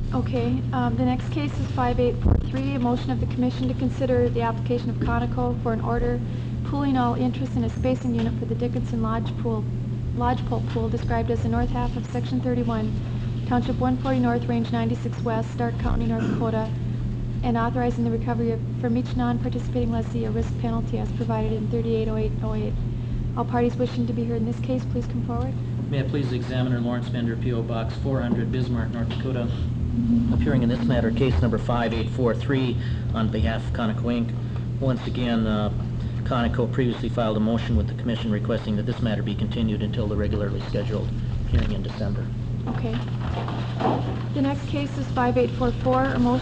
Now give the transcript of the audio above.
Okay, the next case is 5843, a motion of the commission to consider the application of Conoco for an order pooling all interest in a spacing unit for the Dickinson Lodgepole Pool described as the north half of Section 31, Township 140 North, Range 96 West, Stark County, North Dakota, and authorizing the recovery from each non-participating lessee a risk penalty as provided in 380808. All parties wishing to be heard in this case, please come forward. May I please the examiner, Lawrence Bender, P.O. Box 400, Bismarck, North Dakota. Appearing in this matter, case number 5843 on behalf of Conoco Inc. Once again, Conoco previously filed a motion with the commission requesting that this matter be continued until the regularly scheduled hearing in December. Okay. The next case is 5844, a motion